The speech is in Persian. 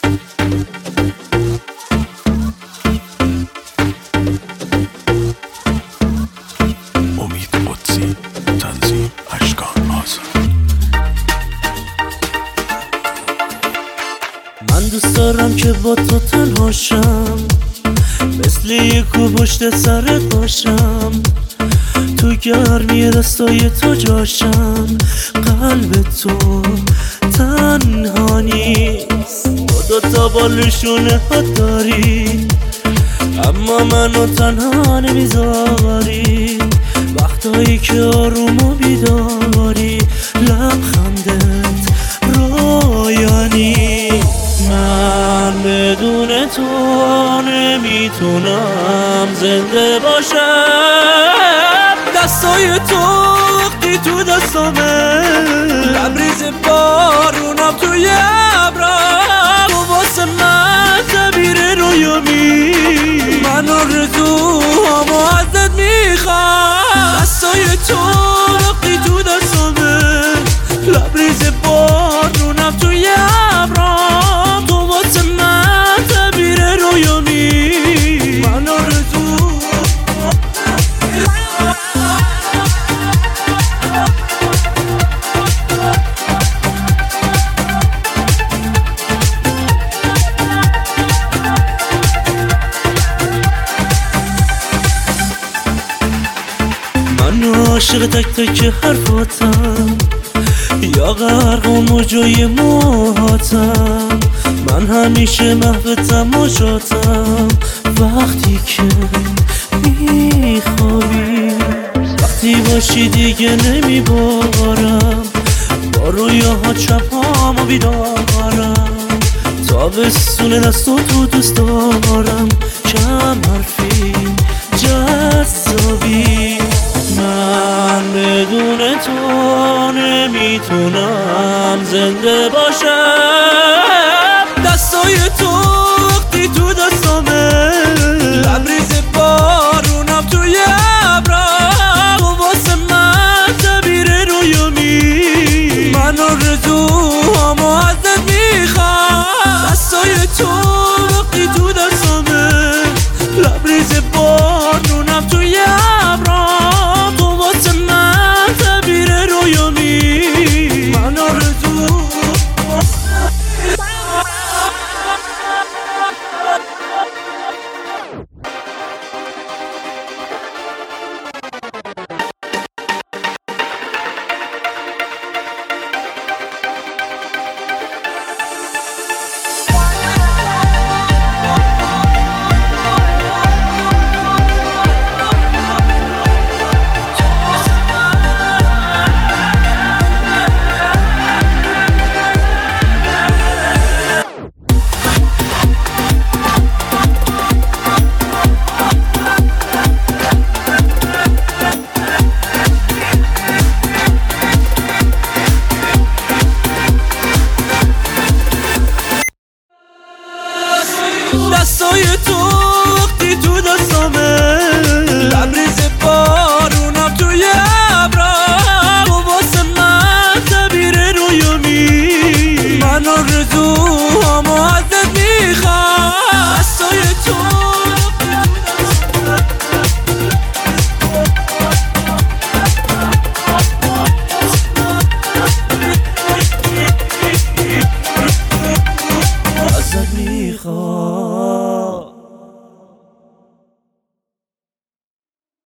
من دوست دارم که با تو تنها شم، مثل یک کو پشت سرت باشم، تو گرمی دستای تو جاشم. قلب تو تنها نیست، با دوتا بالشونه ها داری، اما منو تنها نمیذاری. وقتایی که آروم و بیداری، لبخندت رویانی. من بدون تو نمیتونم زنده باشم. دستای تو وقتی تو دستامه، لبریز بارونم توی ابرم، تو واسه من تعبیر رویامی. من آرزوهامو ازت میخوام. دستای تو وقتی تو دستامه، لبریز بارونم توی ابرم، تو واسه من تعبیر رویامی. من عاشق تک تک حرفاتم، یا غرق و موجای موهاتم. من همیشه محو تماشاتم، وقتی که میخوابی، وقتی باشی دیگه نمیبارم، با رویاها چپامو بیدارم. تابستون دستو تو دوست دارم، کم حرفی جذابی. من بدون تو نمیتونم زنده باشم. دستای تو وقتی تو دستامه، لبریز بارونم توی ابرم، تو واسه من تعبیر رویامی. من آرزوهامو ازت میخوام. دستای تو وقتی تو دستامه، لبریز بارونم توی ابرم، تو واسه من تعبیر رویامی. من دستای تو وقتی تو دستامه، لبریز بارونم توی ابرم، تو واسه من تعبیر رویامی. من آرزوهامو ازت میخوام. دستای تو ازت میخوام.